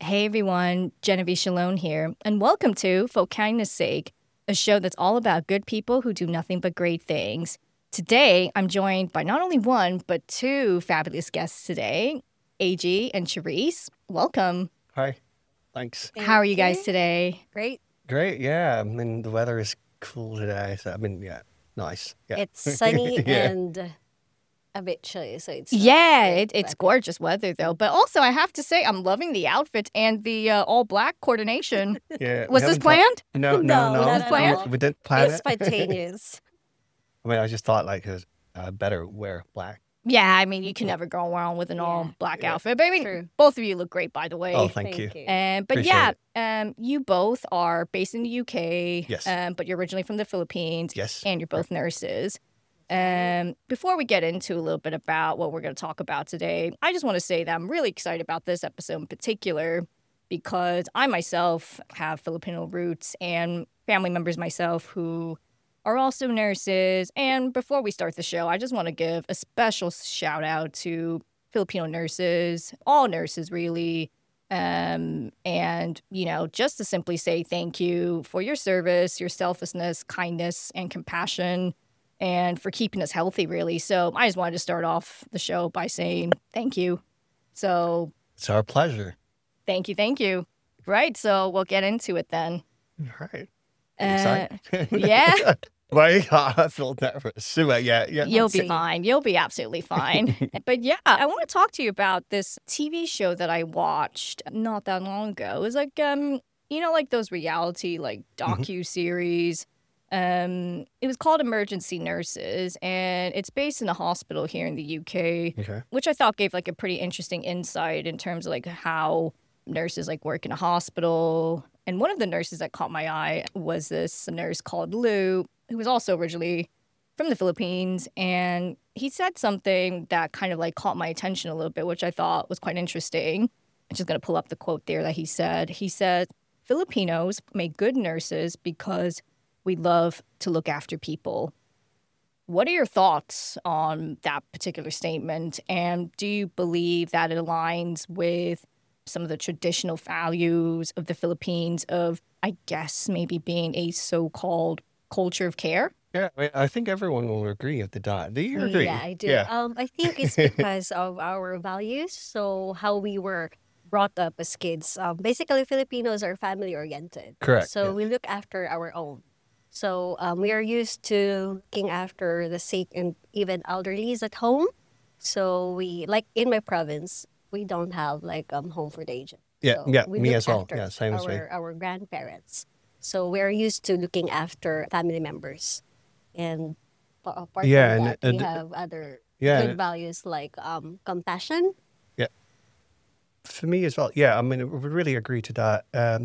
Hey everyone, Genevieve Shalone here, and welcome to For Kindness Sake, a show that's all about good people who do nothing but great things. Today, I'm joined by not only one, but two fabulous guests today, AG and Charisse. Welcome. Hi. Thanks. How are you Thank guys today? Great. Great. Yeah. I mean, the weather is cool today. So, nice. Yeah. It's sunny Yeah. and a bit chilly, so it's Yeah, good it's weather. gorgeous weather though. But also, I have to say, I'm loving the outfit and the all black coordination. Yeah. Was this planned? No, No, no, not no. at planned? all. We didn't plan It's it. spontaneous. I mean, I just thought like better wear black. Yeah, I mean, you can never go wrong with an all Yeah. black Yeah. outfit. But I mean, True. both of you look great, by the way. Oh, thank you. But Appreciate yeah, you both are based in the UK. Yes. But you're originally from the Philippines. Yes. And you're both nurses. Before we get into a little bit about what we're going to talk about today, I just want to say that I'm really excited about this episode in particular because I myself have Filipino roots and family members myself who are also nurses. And before we start the show, I just want to give a special shout out to Filipino nurses, all nurses really. And, you know, just to simply say thank you for your service, your selflessness, kindness, and compassion, and for keeping us healthy, really. So I just wanted to start off the show by saying thank you. So It's our pleasure. thank you, thank you. Right, so we'll get into it then. All right. Uh, Excited? yeah. Right. I feel nervous. So, yeah. You'll be see. fine. You'll be absolutely fine. But yeah, I want to talk to you about this TV show that I watched not that long ago. It was like, you know, like those reality, like docu-series. It was called Emergency Nurses, and it's based in a hospital here in the UK, Okay. which I thought gave like a pretty interesting insight in terms of like how nurses like work in a hospital. And one of the nurses that caught my eye was this nurse called Lou, who was also originally from the Philippines. And he said something that kind of like caught my attention a little bit, which I thought was quite interesting. I'm just going to pull up the quote there that he said. He said, Filipinos make good nurses because we love to look after people. What are your thoughts on that particular statement? And do you believe that it aligns with some of the traditional values of the Philippines of, I guess, maybe being a so-called culture of care? Yeah. I think everyone will agree with the dot. Do you agree? Yeah, I do. Yeah. I think it's because of our values. So how we were brought up as kids. Basically, Filipinos are family oriented. Correct, So yeah. we look after our own. So we are used to looking after the sick and even elderlies at home. So we, like in my province, we don't have like home for the aged. Yeah, So yeah, we me look as well. after Yeah, same as me. our grandparents. So we're used to looking after family members, and apart Yeah, from and that, we have other yeah, good and- values like compassion. For me as well. Yeah, I mean, we really agree to that.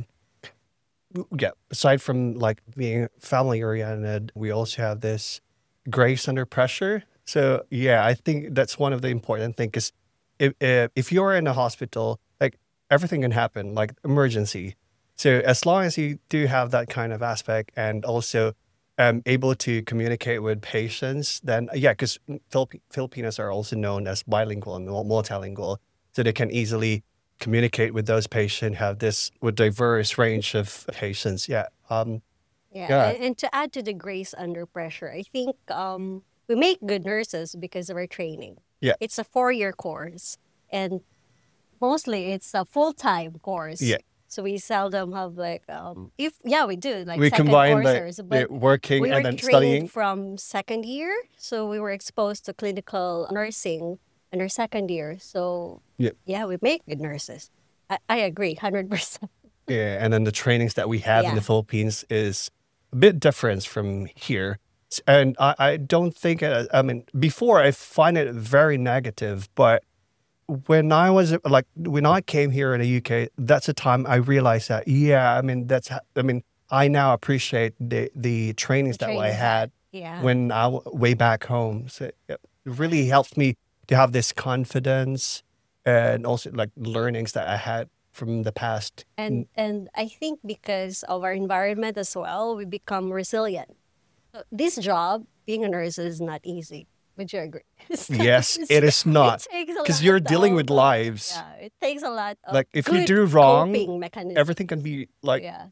Yeah, aside from like being family oriented, we also have this grace under pressure. So yeah, I think that's one of the important things. Is if you're in a hospital, like everything can happen, like emergency. So as long as you do have that kind of aspect and also able to communicate with patients, then yeah, because Filipinos are also known as bilingual and multilingual, so they can easily communicate with those patients, have this with diverse range of patients. Yeah. Yeah. And to add to the grace under pressure, I think we make good nurses because of our training. Yeah. It's a 4-year course, and mostly it's a full-time course. Yeah. So we seldom have like we do like We second combine courses, the but working we were and then trained studying. from second year, so we were exposed to clinical nursing in our second year. So Yeah. we make good nurses. I agree, 100%. Yeah, and then the trainings that we have in the Yeah. Philippines is a bit different from here. And I don't think, I mean, before I find it very negative, but when I came here in the UK, that's the time I realized that, yeah, I mean, I now appreciate the trainings that I Trainings. had Yeah. when way back home. So it really helped me to have this confidence and also like learnings that I had from the past. And I think because of our environment as well, we become resilient. So this job, being a nurse, is not easy. Would you agree? Yes, it is not. It takes a Because lot you're dealing with of, lives. yeah, it takes a lot of Like, if you good do wrong, coping mechanism. everything can be, like, Yeah.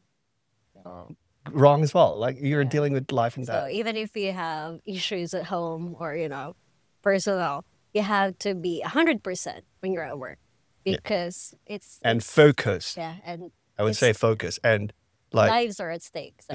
wrong as well. Like, you're Yeah. dealing with life and So death. even if you have issues at home or, personal, you have to be 100% when you're at work because it's And focus. yeah, and I would it's- say focus. And, like, lives are at stake. So Yeah.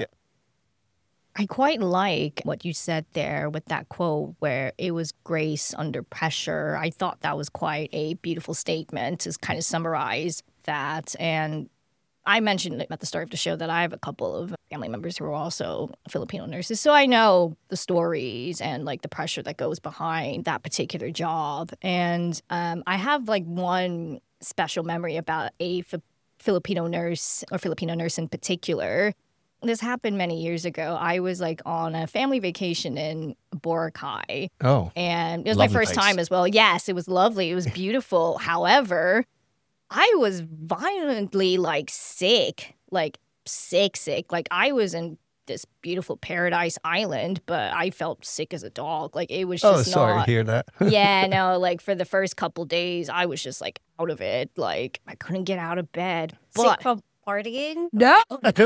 I quite like what you said there with that quote where it was grace under pressure. I thought that was quite a beautiful statement to kind of summarize that. And I mentioned at the start of the show that I have a couple of family members who are also Filipino nurses. So I know the stories and like the pressure that goes behind that particular job. And I have like one special memory about a Filipino nurse or Filipino nurse in particular. This happened many years ago. I was like on a family vacation in Boracay. oh, And it was Lovely my first place. time as well. Yes, it was lovely. It was beautiful. However, I was violently like sick. Like sick. Like I was in this beautiful paradise island, but I felt sick as a dog. Like it was just sorry not. to hear that. Yeah, no, like for the first couple days, I was just like out of it. Like I couldn't get out of bed. sick But from partying. no,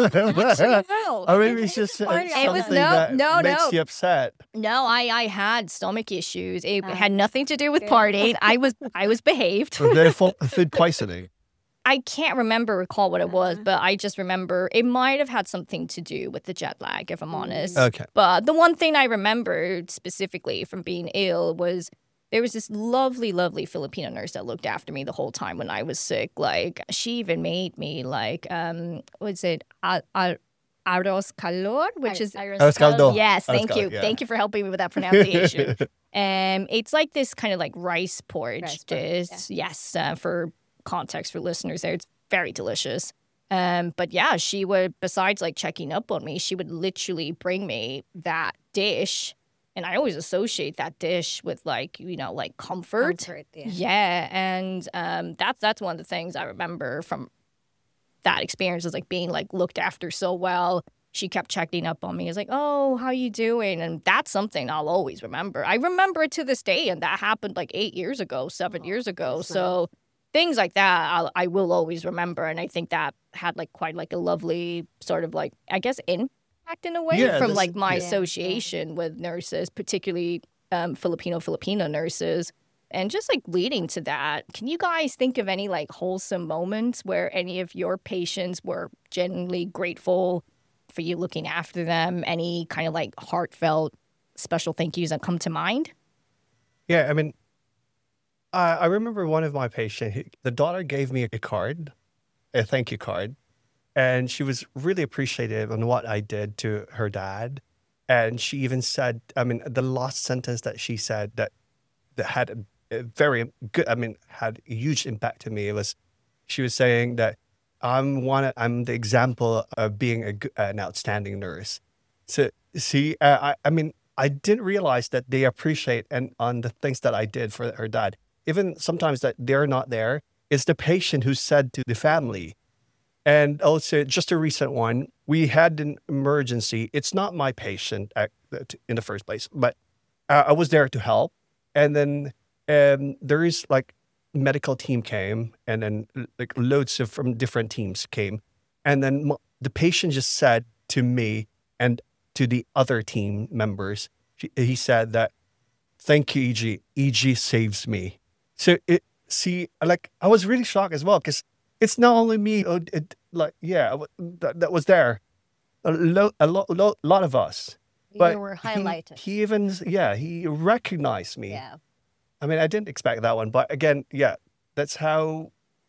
Or maybe it's just It something was that no. makes you upset. no, I had stomach issues. It Ah. had nothing to do with Good. partying. I was behaved. Or their food poisoning. I can't recall what it was, Uh-huh. but I just remember it might have had something to do with the jet lag, if I'm honest. Okay. But the one thing I remembered specifically from being ill was there was this lovely, lovely Filipino nurse that looked after me the whole time when I was sick. Like she even made me like what's it? Arroz calor, which is Arroz caldo. yes, Arroz thank caldo, you. yeah. Thank you for helping me with that pronunciation. It's like this kind of like rice porridge Rice porridge, dish. Yes, for context for listeners there, it's very delicious. But yeah, she would, besides like checking up on me, she would literally bring me that dish. And I always associate that dish with like, like comfort. Yeah. Yeah. And that's one of the things I remember from that experience is like being like looked after so well. She kept checking up on me. It's like, oh, how you doing? And that's something I'll always remember. I remember it to this day. And that happened like 8 years ago, 7 years ago. that's So things like that, I will always remember. And I think that had like quite like a lovely sort of like, I guess, impact in a way Yeah, from this- like my yeah. association with nurses, particularly Filipino nurses. And just like leading to that, can you guys think of any like wholesome moments where any of your patients were genuinely grateful for you looking after them? Any kind of like heartfelt special thank yous that come to mind? Yeah, I mean, I remember one of my patients, the daughter gave me a card, a thank you card, and she was really appreciative on what I did to her dad. And she even said, I mean, the last sentence that she said that had a very good, I mean, had a huge impact to me. It was, she was saying that I'm the example of being an outstanding nurse. So see, I mean, I didn't realize that they appreciate on the things that I did for her dad. Even sometimes that they're not there, it's the patient who said to the family. And also, just a recent one, we had an emergency. It's not my patient in the first place, but I was there to help. And then there is like medical team came, and then like loads of from different teams came. And then the patient just said to me and to the other team members, he said that, thank you, EG. EG saves me. So like I was really shocked as well because it's not only me. That was there. A lot of us. But You were highlighted. He even he recognized me. Yeah. I mean, I didn't expect that one, but again, yeah, that's how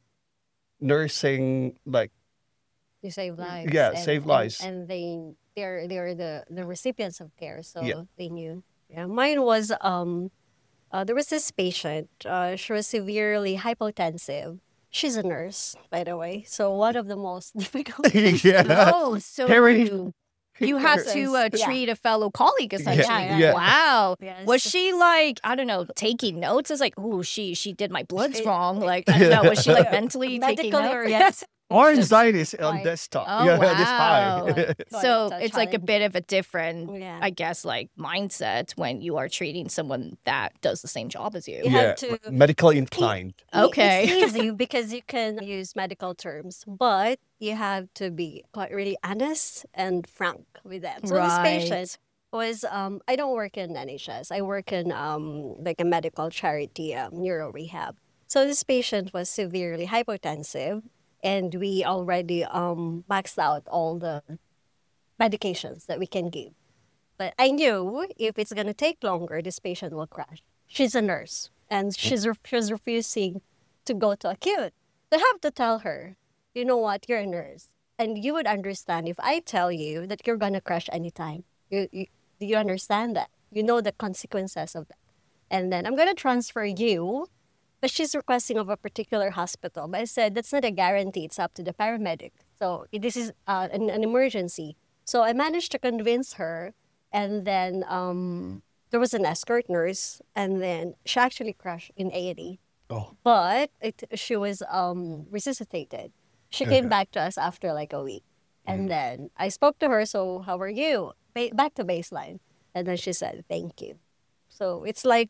nursing like You save lives. Yeah, save lives. And they're the recipients of care, so Yeah. they knew. Yeah, mine was there was this patient. She was severely hypotensive. She's a nurse, by the way. So one of the most difficult. yeah. Oh, so Harry- you had to Yeah. treat a fellow colleague essentially. yeah. Wow. Yes. Was she like, I don't know, taking notes? It's like, oh, she did my bloods wrong. Like, I don't know, was she like mentally taking Medically notes? oriented. Our anxiety is on Like, desktop. Oh, Yeah, this wow. high. So Quite it's like a challenging. bit of a different, Yeah. I guess, like mindset when you are treating someone that does the same job as you. You have to- medically inclined. Okay. It's easy because you can use medical terms, but you have to be quite really honest and frank with them. So this patient was I don't work in NHS. I work in like a medical charity, neuro rehab. So this patient was severely hypotensive, and we already maxed out all the medications that we can give. But I knew if it's gonna take longer, this patient will crash. She's a nurse, and she's refusing to go to acute. So I have to tell her, you know what, you're a nurse, and you would understand if I tell you that you're gonna crash anytime. Do you understand that? You know the consequences of that. And then I'm gonna transfer you, but she's requesting of a particular hospital. But I said that's not a guarantee. It's up to the paramedic. So this is an emergency. So I managed to convince her, and then there was an escort nurse, and then she actually crashed in A&E. Oh, But she was resuscitated. She came back to us after like a week. And then I spoke to her, so how are you? Back to baseline. And then she said, thank you. So it's like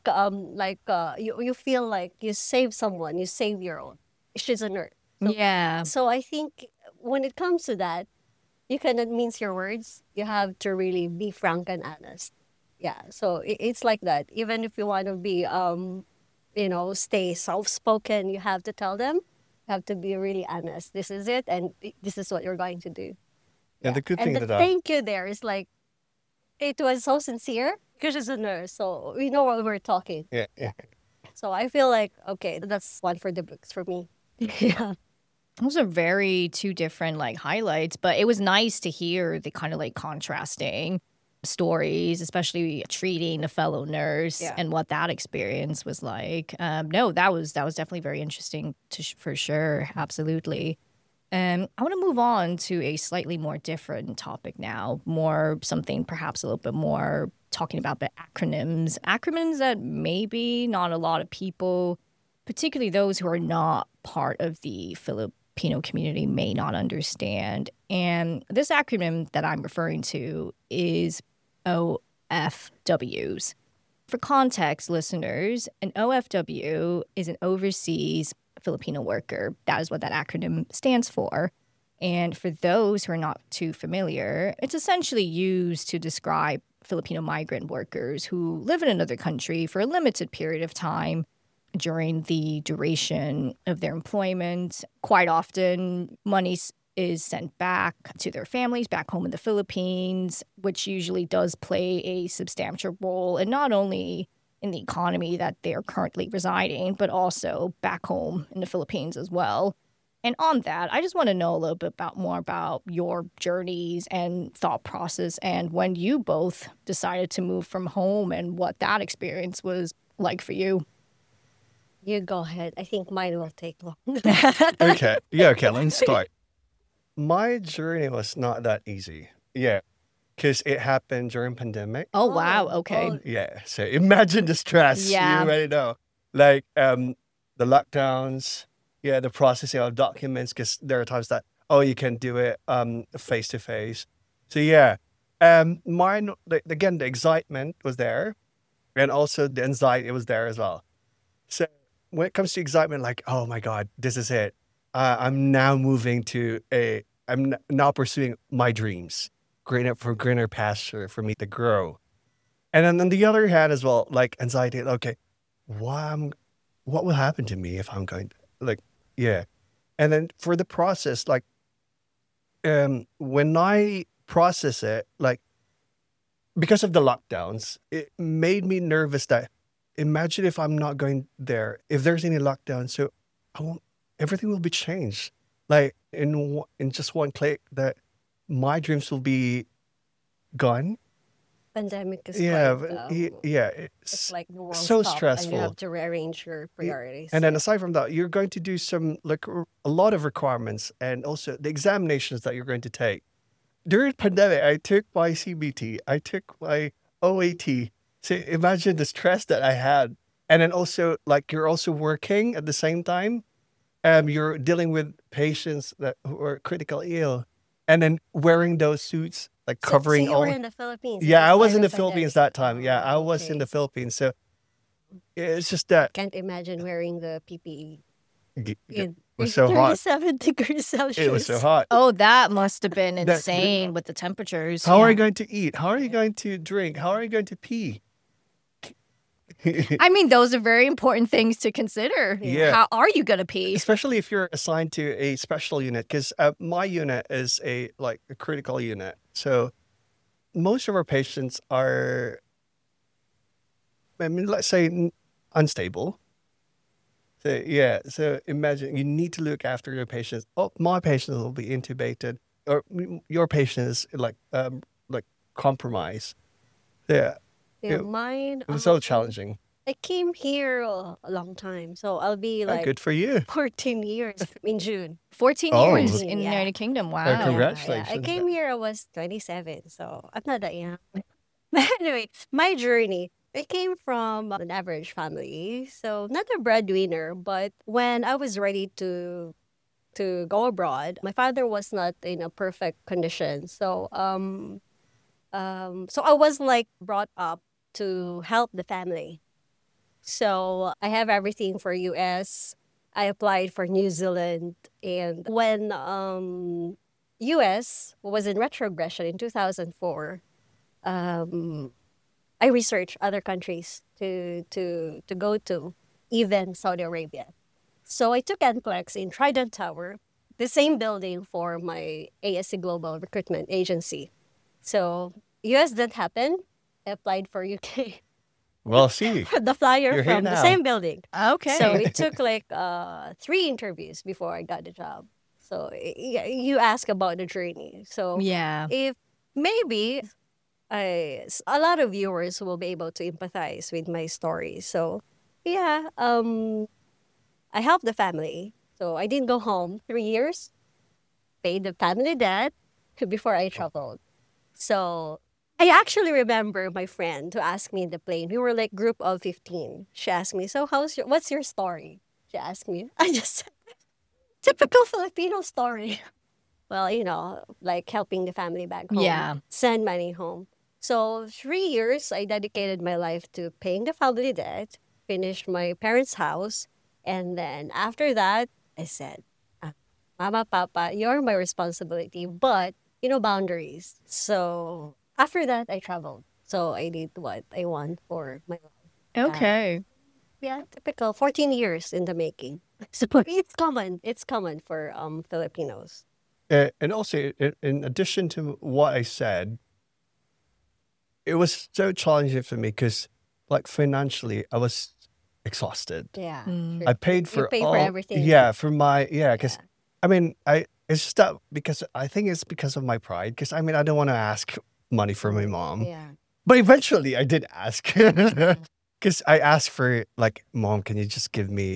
you feel like you save someone, you save your own. She's a nurse. Yeah. So I think when it comes to that, you cannot mince your words. You have to really be frank and honest. Yeah. So it's like that. Even if you want to be, stay soft-spoken, you have to tell them. You have to be really honest. This is it, and this is what you're going to do. and the good And thing the that thank you there is like, it was so sincere because she's a nurse, so we know what we're talking. yeah. So I feel like, okay, that's one for the books for me. Yeah. Those are very two different like highlights, but it was nice to hear the kind of like contrasting stories, especially treating a fellow nurse Yeah. and what that experience was like. No, that was definitely very interesting for sure. Absolutely. I want to move on to a slightly more different topic now, more something perhaps a little bit more talking about the acronyms that maybe not a lot of people, particularly those who are not part of the Filipino community, may not understand. And this acronym that I'm referring to is OFWs. For context, listeners, an OFW is an overseas Filipino worker. That is what that acronym stands for. And for those who are not too familiar, it's essentially used to describe Filipino migrant workers who live in another country for a limited period of time during the duration of their employment. Quite often, money is sent back to their families back home in the Philippines, which usually does play a substantial role in not only in the economy that they are currently residing, but also back home in the Philippines as well. And on that, I just want to know a little bit more about your journeys and thought process and when you both decided to move from home and what that experience was like for you. You go ahead. I think mine will take long. Okay. Yeah, okay, let's start. My journey was not that easy. Yeah. Because it happened during pandemic. Oh, wow. Okay. Oh, Yeah. So imagine the stress. Yeah. You already know. Like the lockdowns, the processing of documents, because there are times that, you can do it face to face. So yeah. Mine, again, the excitement was there. And also the anxiety was there as well. So when it comes to excitement, like, oh my God, this is it. I'm now moving I'm now pursuing my dreams. Greener pasture for me to grow. And then on the other hand as well, like anxiety, okay, what will happen to me if I'm going to, like, yeah. And then for the process, like, when I process it, like, because of the lockdowns, it made me nervous that imagine if I'm not going there, if there's any lockdown, so everything will be changed. Like in just one click, that my dreams will be gone. pandemic is Yeah, quite, it's like the world so stopped, and stressful. you have to rearrange your priorities. And then aside from that, you're going to do some like a lot of requirements and also the examinations that you're going to take. During pandemic, I took my CBT, I took my OAT. So imagine the stress that I had. And then also like you're also working at the same time. you're dealing with patients who are critical ill, and then wearing those suits, like So covering you were all. in the Philippines at Yeah, the I was start in the of Philippines pandemic. that time. Yeah, I Oh, was in okay. the Philippines. So it's just that Can't imagine wearing the PPE it in was so hot. 37 degrees It was so Celsius. hot. Oh, that must have been That insane with the temperatures. how are Yeah. you going to eat? How are you going to drink? How are you going to pee? I mean, those are very important things to consider. Yeah. How are you gonna pee? Especially if you're assigned to a special unit, because my unit is a critical unit. So most of our patients are, I mean, let's say unstable. So yeah, so imagine you need to look after your patients. Oh, my patient will be intubated, or your patient is like compromised. Yeah, Yeah, it mine. was so challenging. I came here a long time, so I'll be Oh, like good for you. 14 years in June. 14 Oh. years in the Yeah. United Kingdom. Wow. Yeah, Congratulations. I came here. I was 27, so I'm not that young. But anyway, my journey. I came from an average family, so not a breadwinner. But when I was ready to go abroad, my father was not in a perfect condition. So I was like brought up to help the family. So I have everything for US. I applied for New Zealand, and when US was in retrogression in 2004, I researched other countries to go to, even Saudi Arabia. So I took NCLEX in Trident Tower, the same building for my ASC Global Recruitment Agency. So US didn't happen. I applied for UK. Well, see, The flyer You're here from the now. same building. Okay. So it took like 3 interviews before I got the job. So you ask about the journey. So yeah. if maybe a lot of viewers will be able to empathize with my story. So yeah, I helped the family. So I didn't go home 3 years, paid the family debt before I traveled. So I actually remember my friend who asked me in the plane. We were like group of 15. She asked me, "So what's your story?" She asked me. I just said, typical Filipino story. Well, like helping the family back home. Yeah. Send money home. So 3 years, I dedicated my life to paying the family debt, finished my parents' house, and then after that, I said, Mama, Papa, you're my responsibility, but boundaries. So after that, I traveled. So I did what I want for my life. Okay. Yeah, typical 14 years in the making. So it's common. It's common for Filipinos. and also in addition to what I said, it was so challenging for me because, like, financially, I was exhausted. Yeah. Mm. I paid for You pay all, for everything. Yeah, for my because Yeah. I mean it's just that because I think it's because of my pride. Because I mean I don't want to ask money for my mom, Yeah. but eventually I did ask because I asked for like, Mom, can you just give me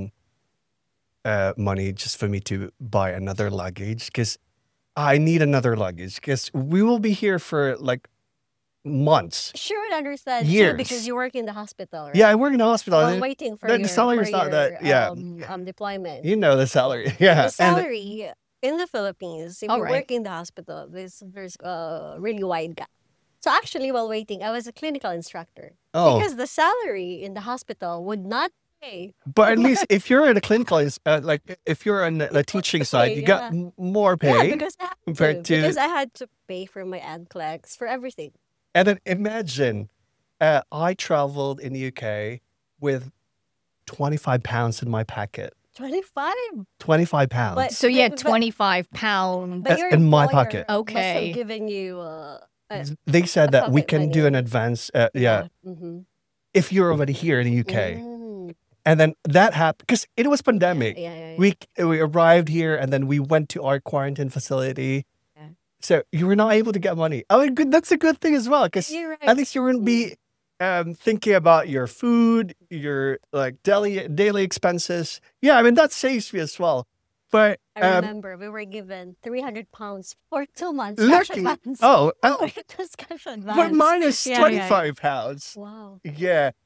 money just for me to buy another luggage? Because I need another luggage because we will be here for like months. Sure, I understand. Years. Too, because you work in the hospital, right? Yeah, I work in the hospital. While and waiting for the your, salary's for not that- your, yeah. deployment. You know the salary. Yeah. The and salary in the Philippines, if All you right. work in the hospital, there's a really wide gap. So actually, while waiting, I was a clinical instructor oh, because the salary in the hospital would not pay. but at least if you're in a clinical, like if you're on the teaching side, you got Yeah. more Yeah, pay. because I had compared to- because I had to pay for my NCLEX for everything. And then imagine, I traveled in the UK with £25 in my packet. 25. £25. But- So you had but- 25 pounds. But your in my employer pocket. must Okay. have given you They said that we pocket can do money. an advance. Yeah, Mm-hmm. if you're already here in the UK, Mm. and then that happened because it was pandemic. Yeah. We arrived here and then we went to our quarantine facility. Yeah. So you were not able to get money. I mean, good. That's a good thing as well because You're right. at least you wouldn't be thinking about your food, your like daily expenses. Yeah, I mean that saves me as well. But I remember we were given 300 pounds for 2 months. lucky. Cash advance. Oh, Oh, it was cash advance. but mine is Yeah, yeah. £25. Wow. Yeah.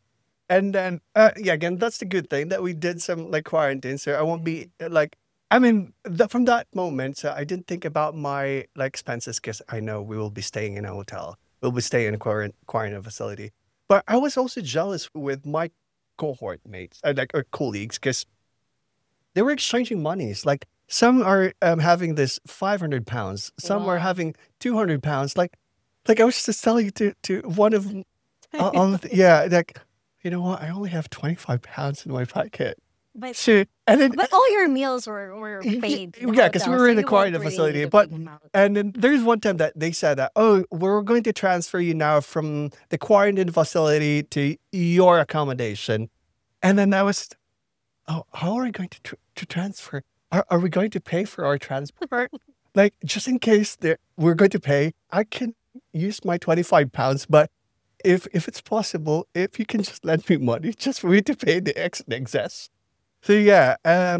And then, yeah, again, that's the good thing that we did some like quarantine. So I won't be like, I mean, from that moment, so I didn't think about my like expenses because I know we will be staying in a hotel. We'll be staying in a quarantine facility. But I was also jealous with my cohort mates, like or colleagues, because they were exchanging monies. Like some are having this 500 pounds, some are Wow. having 200 pounds. Like I was just telling to one of yeah, like, you know what? I only have 25 pounds in my pocket. But Shit. And then, but all your meals were paid in the yeah, because we hotel, were so in a you won't quarantine really need facility. a But, big amount. and then there's one time that they said that, oh, we're going to transfer you now from the quarantine facility to your accommodation. And then I was, oh, how are we going to transfer? Are we going to pay for our transport? Like, just in case we're going to pay, I can use my 25 pounds, but if it's possible, if you can just lend me money just for me to pay the excess. So yeah,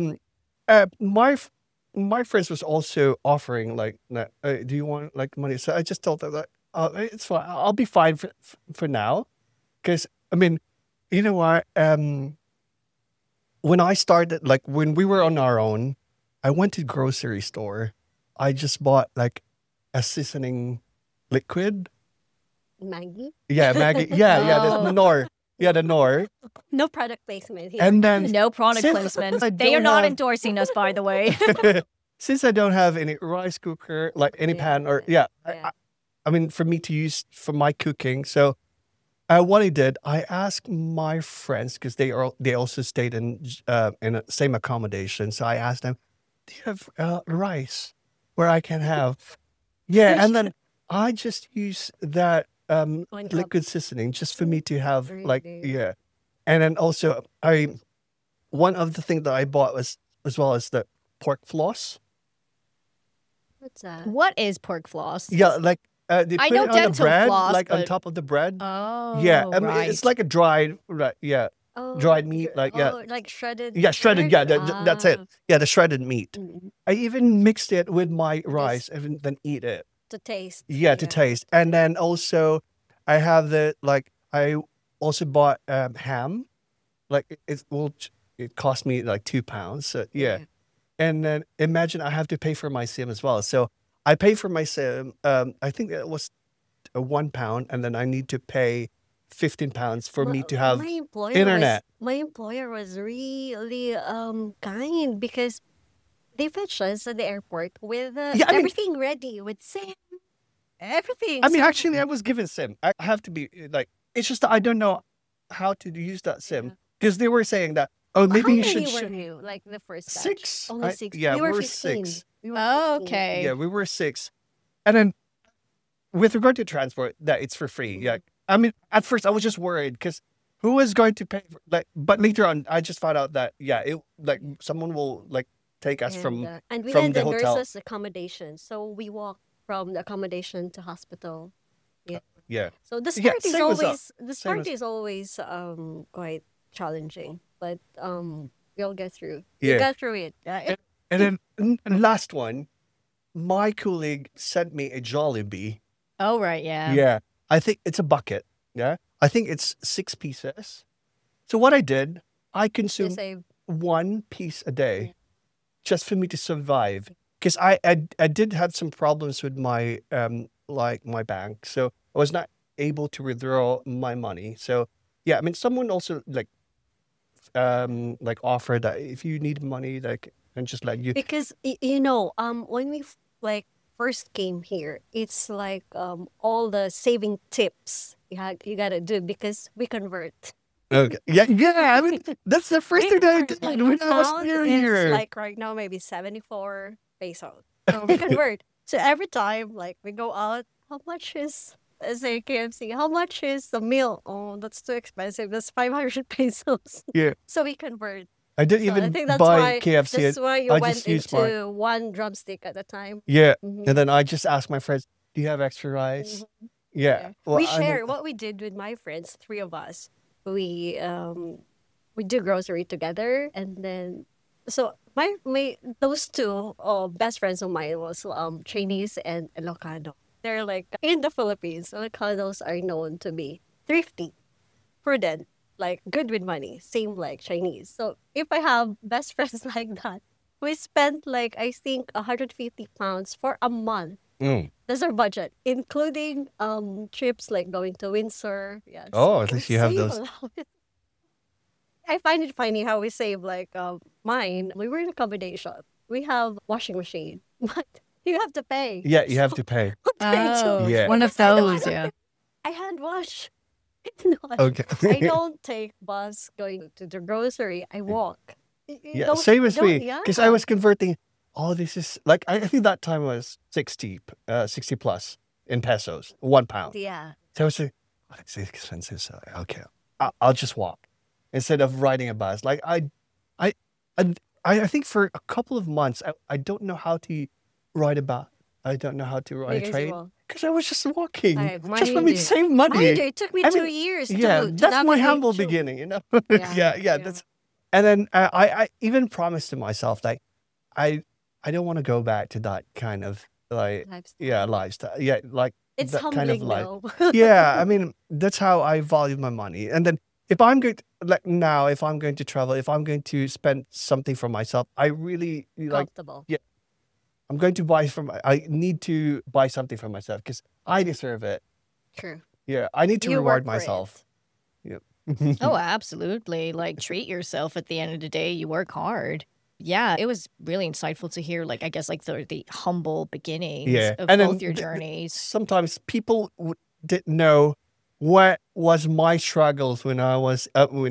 my friends was also offering like, do you want like money? So I just told them that it's fine. I'll be fine for now, because I mean, you know what? When I started, like when we were on our own, I went to grocery store. I just bought like a seasoning liquid. Maggie, Yeah, Maggie. Yeah, the Oh, Nor. Yeah, the Nor. no product placement here. And then no product since placement. I They are don't not have endorsing us, by the way. since I don't have any rice cooker, like any pan or Yeah, I, yeah. I, I mean for me to use for my cooking. So what I did, I asked my friends because they also stayed in the same accommodation. So I asked them, "Do you have rice where I can have?" Yeah, and then I just use that One cup. liquid seasoning just for me to have like, Really? yeah. And then also one of the things that I bought was as well as the pork floss. What's that? What is pork floss? Yeah, like they I put know it on the dental bread, floss, like on but top of the bread. Yeah, oh, I mean it's right. like a dried, right? Yeah, Oh, dried meat, like yeah, like shredded yeah, shredded. pork. Yeah, that's it. Ah, Yeah, the shredded meat. mm, I even mixed it with my this rice and then eat it. to taste. Yeah, to Yeah. taste. And then also, I have I also bought ham. Like it cost me like £2. So yeah, Yeah. and then imagine I have to pay for my sim as well. So I pay for my sim. I think it was £1, and then I need to pay £15 for My, me to have my employer was internet. my employer was really kind because they fetched us at the airport with Yeah, everything ready with SIM, everything. I mean, So actually, I was given sim. I have to be like, it's just that I don't know how to use that sim yeah. because they were saying that, oh, maybe How you many should were you? Like the first batch? six. Only six. Yeah, We we were were 15. six. We were 15. Yeah, Okay. we were six. And then with regard to transport, that it's for free. Yeah, Mhm. I mean, at first I was just worried because who was going to pay? Like, but later on, I just found out that yeah, it like someone will like take us And we from had the the hotel. nurses accommodation, so we walked from the accommodation to hospital. Yeah. Yeah, So the yeah, start is same as us. always the Same start as is always quite challenging, but we'll get through. You yeah. got through it. And then last one, my colleague sent me a Jollibee. Oh, right. Yeah. Yeah. I think it's a bucket. Yeah. I think it's 6 pieces. So what I did, I You consumed say one piece a day just for me to survive. Because I did have some problems with my like my bank. So I was not able to withdraw my money. So yeah, I mean someone also like offered that if you need money, like and just let you. because when we like first came here, it's like all the saving tips you gotta do because we convert. Okay. Yeah. I mean, that's the first thing that I did Like when I was pound new is here. like right now maybe 74 pesos. So we convert. So every time like we go out, how much is let's say KFC, how much is the meal? Oh, that's too expensive. That's 500 pesos. Yeah. So we convert. I didn't So I even think buy KFC. that's why you I went just used my into one drumstick at a time. yeah, Mhm. and then I just asked my friends, "Do you have extra rice?" Yeah. Yeah. Well, We and then share what we did with my friends, three of us. We do grocery together, and then so my those two best friends of mine was Chinese and Ilocano. They're like in the Philippines. Ilocanos are known to be thrifty, prudent. like good with money, same like Chinese. So if I have best friends like that, we spent like I think 150 pounds for a month. Mm. That's our budget, including trips like going to Windsor. Yeah, Oh, so at we least you have save a those. lot. I find it funny how we save like mine. We were in accommodation. We have washing machine, but you have to pay. Yeah, you have So to pay. we'll pay too. Oh, Yeah. one of Because I don't those, wanna yeah. I hand wash. No, Okay. I don't take bus going to the grocery. I walk. You Yeah, same as me. yeah. Because I was converting. Oh, this is like I think that time was 60 plus in pesos, £1. Yeah. So I was like, oh, this is expensive. So okay, I'll just walk instead of riding a bus. Like I, I, I think for a couple of months I don't know how to ride a bus. I don't know how to ride a Because you train will. because I was just walking, I just for me to mind save Mind money. you, it took me I 2 mean, years Yeah, to that's my navigate humble through. beginning, you know. Yeah, Yeah, yeah. that's. And then I even promised to myself like I I don't want to go back to that kind of like Lifestyle. lifestyle. Yeah, like It's that kind of humbling life. though. Yeah, I mean that's how I value my money. And then if I'm going to, like now, if I'm going to travel, if I'm going to spend something for myself, I really like. Comfortable. Yeah, I'm going to buy from. I need to buy something for myself because I deserve it. True. Yeah, I need to You reward work for myself. it. Yeah. Oh, absolutely. Like, treat yourself at the end of the day. You work hard. Yeah, it was really insightful to hear, like, I guess, like the humble beginnings Yeah, of and both then your journeys. sometimes people didn't know what was my struggles when I was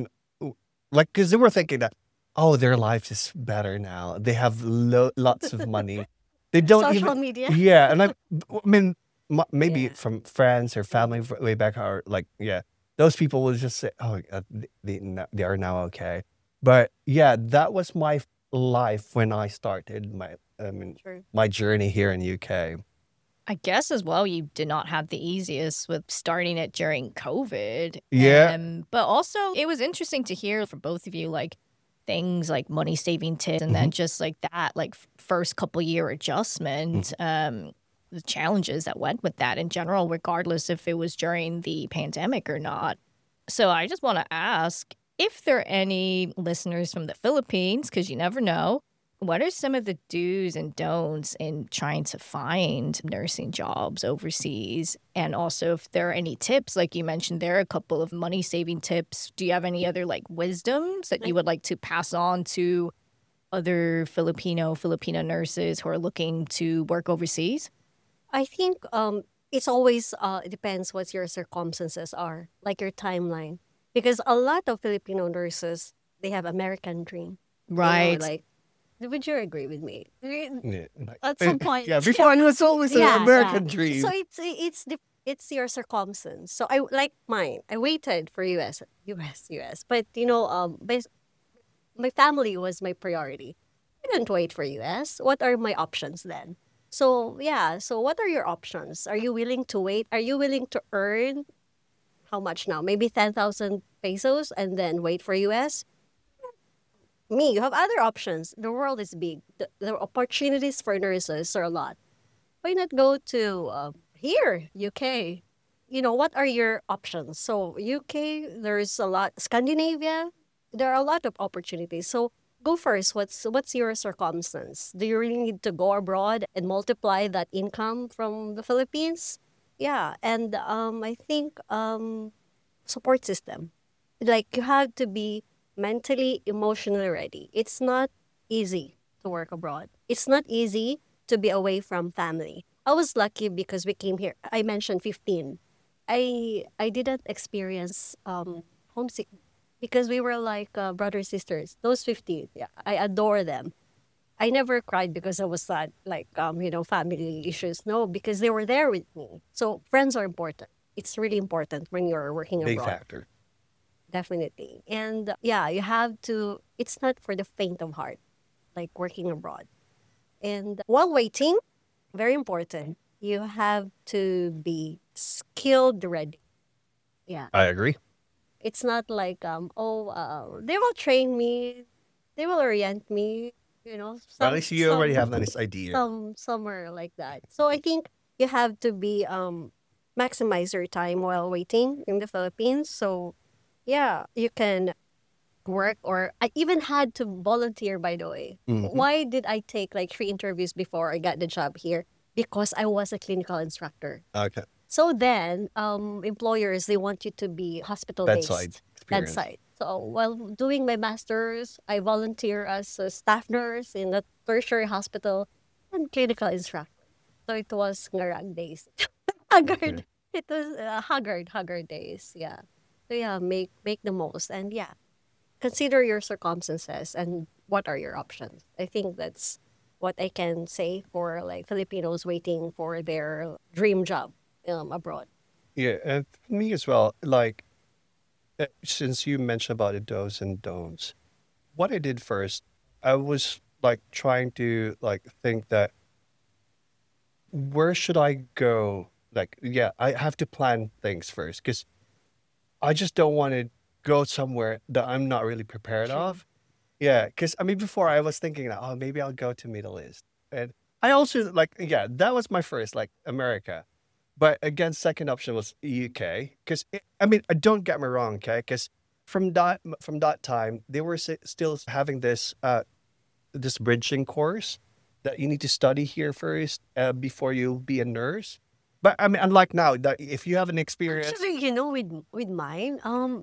like because they were thinking that oh their life is better now. They have lots of money. They don't Social even media. yeah, and I mean maybe Yeah. from friends or family way back or like yeah, those people will just say oh they are now okay. But yeah, that was my life when I started True. my journey here in UK. I guess as well, you did not have the easiest with starting it during COVID. Yeah. But also, it was interesting to hear from both of you, like things like money saving tips and then just like that, like first couple year adjustment, the challenges that went with that in general, regardless if it was during the pandemic or not. So I just want to ask if there are any listeners from the Philippines, because you never know. What are some of the do's and don'ts in trying to find nursing jobs overseas? And also, if there are any tips, like you mentioned, there are a couple of money saving tips. Do you have any other like wisdoms that you would like to pass on to other Filipina nurses who are looking to work overseas? I think it's always it depends what your circumstances are, like your timeline. Because a lot of Filipino nurses, they have American dream. Right. Like, would you agree with me? Yeah, At some point, yeah. Before it was always an Yeah, American yeah. dream. So it's your circumstance. So I like mine. I waited for US. But my family was my priority. I didn't wait for US. What are my options then? So yeah. So what are your options? Are you willing to wait? Are you willing to earn how much now? Maybe 10,000 pesos and then wait for US? Me, you have other options. The world is big. The opportunities for nurses are a lot. Why not go to here, UK? What are your options? So UK, there's a lot. Scandinavia, there are a lot of opportunities. So go first. What's your circumstance? Do you really need to go abroad and multiply that income from the Philippines? Yeah, and I think support system. Like you have to be mentally, emotionally ready. It's not easy to work abroad. It's not easy to be away from family. I was lucky because we came here. I mentioned 15. I didn't experience homesick because we were like brothers sisters. Those 15, yeah, I adore them. I never cried because I was sad, like family issues. No, because they were there with me. So friends are important. It's really important when you're working Big abroad. factor. Definitely. And yeah, you have to, it's not for the faint of heart, like working abroad. And while waiting, very important, you have to be skilled ready. Yeah. I agree. It's not like, they will train me, they will orient me, At least you already have this idea. somewhere like that. So I think you have to be maximize your time while waiting in the Philippines. So yeah, you can work, or I even had to volunteer, by the way. Hmm. Why did I take like 3 interviews before I got the job here? Because I was a clinical instructor. Okay. So then, employers, they want you to be hospital Bedside based, experience. bedside. So while doing my master's, I volunteer as a staff nurse in a tertiary hospital and clinical instructor. So it was ngarang days, Okay. haggard. It was haggard days. Yeah. So yeah, make the most, and yeah, consider your circumstances and what are your options. I think that's what I can say for like Filipinos waiting for their dream job abroad. Yeah, and for me as well, like since you mentioned about the do's and don'ts, what I did first, I was like trying to like think that where should I go? Like, yeah, I have to plan things first because I just don't want to go somewhere that I'm not really prepared True. of. Yeah, because I mean, before I was thinking that, oh, maybe I'll go to Middle East, and I also like, yeah, that was my first like America, but again, second option was UK because I mean, don't get me wrong, okay, because from that time they were still having this bridging course that you need to study here first before you be a nurse. But I mean, unlike now, that if you have an experience, Actually, with mine,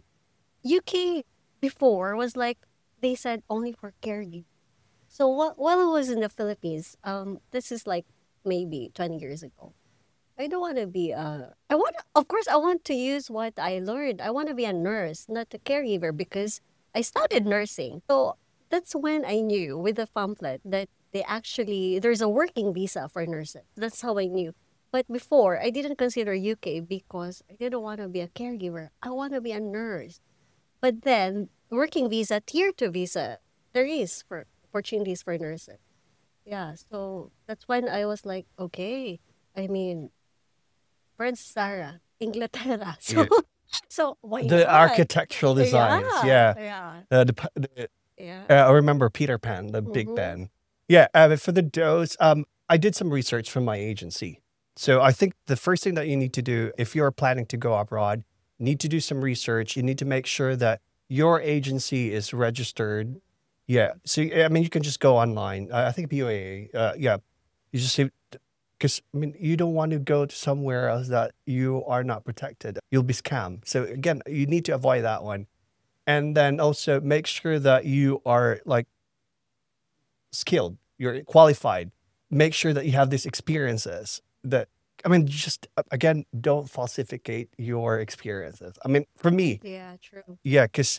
UK before was like they said only for caregiving. So while I was in the Philippines, this is like maybe 20 years ago. I don't want to be I want, of course I want to use what I learned. I want to be a nurse, not a caregiver, because I studied nursing. So that's when I knew with the pamphlet that they actually there's a working visa for nurses. That's how I knew. But before I didn't consider UK because I didn't want to be a caregiver. I want to be a nurse. But then working visa, tier 2 visa, there is for opportunities for nurses. Yeah, so that's when I was like, okay. I mean, Prince Sarah, Inglaterra. So yeah, so why the not? architectural designs, Yeah, yeah, yeah, the yeah. I remember Peter Pan, the Big Mm-hmm. Ben. Yeah, but for the dose, I did some research from my agency. So I think the first thing that you need to do if you're planning to go abroad, you need to do some research. You need to make sure that your agency is registered. Yeah. So I mean, you can just go online. I think BOA. Yeah. You just say because I mean, you don't want to go to somewhere else that you are not protected. You'll be scammed. So again, you need to avoid that one, and then also make sure that you are like skilled, you're qualified. Make sure that you have these experiences that I mean, just again, don't falsificate your experiences. I mean, for me, Yeah, true. yeah, because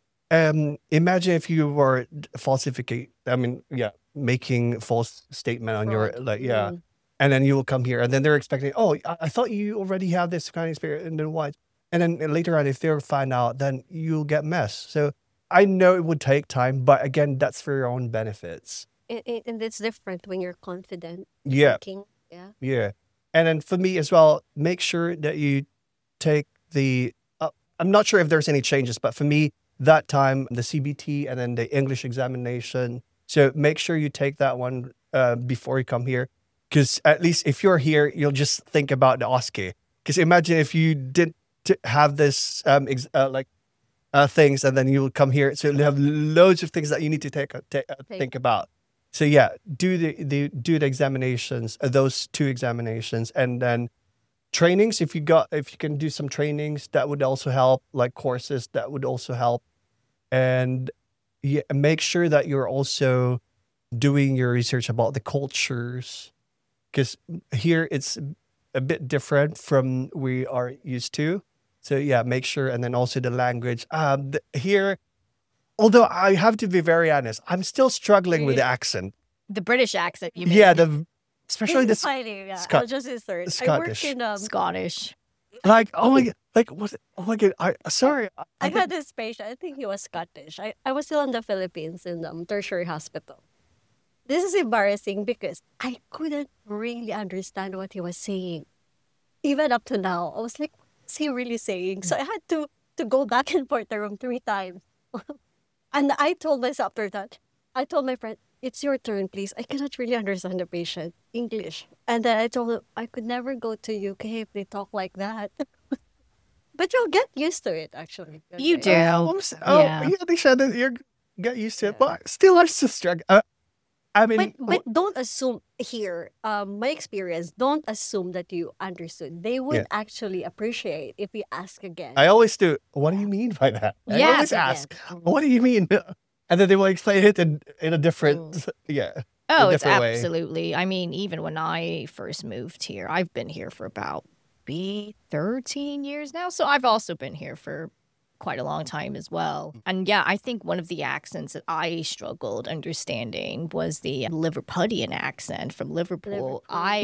imagine if you were falsificate. I mean, yeah, making false statement on your Fraud. like, yeah, Mm. and then you will come here, and then they're expecting, oh, I thought you already have this kind of experience, and then what? And then later on, if they find out, then you'll get messed. So I know it would take time, but again, that's for your own benefits. And it's different when you're confident Yeah, working. Yeah. yeah. And then for me as well, make sure that you take the. I'm not sure if there's any changes, but for me, that time the CBT and then the English examination. So make sure you take that one before you come here, because at least if you're here, you'll just think about the OSCE. Because imagine if you didn't have this like things, and then you'll come here, so you'll have loads of things that you need to Take. think about. So yeah, do the examinations, those two examinations, and then trainings. If you can do some trainings, that would also help. Like courses, that would also help. And yeah, make sure that you're also doing your research about the cultures, because here it's a bit different from we are used to. So yeah, make sure, and then also the language. Here, although I have to be very honest, I'm still struggling with the accent. The British accent, you mean? Yeah, especially It's the funny. Yeah. Scot- I'll just insert. I work Scottish. in Scottish. Like, oh my god, like what? Oh my god, sorry. I had this patient. I think he was Scottish. I was still in the Philippines in tertiary hospital. This is embarrassing because I couldn't really understand what he was saying. Even up to now, I was like, what's he really saying? So I had to go back and forth the room 3 times. And I told myself after that, I told my friend, it's your turn, please. I cannot really understand the patient English. And then I told him I could never go to UK if they talk like that. But you'll get used to it, actually. You Okay. do. Yeah, they said that you're get used to it, but still, I just struggle. I mean, But don't assume here. My experience. Don't assume that you understood. They would Yeah. actually appreciate if you ask again. I always do. What do you mean by that? I Yeah. always Again. ask, what do you mean? And then they will explain it in a different, yeah. Oh, a it's different way. absolutely. I mean, even when I first moved here, I've been here for about 13 years now. So I've also been here for quite a long time as well. And yeah, I think one of the accents that I struggled understanding was the Liverpudlian accent from Liverpool. Liverpool.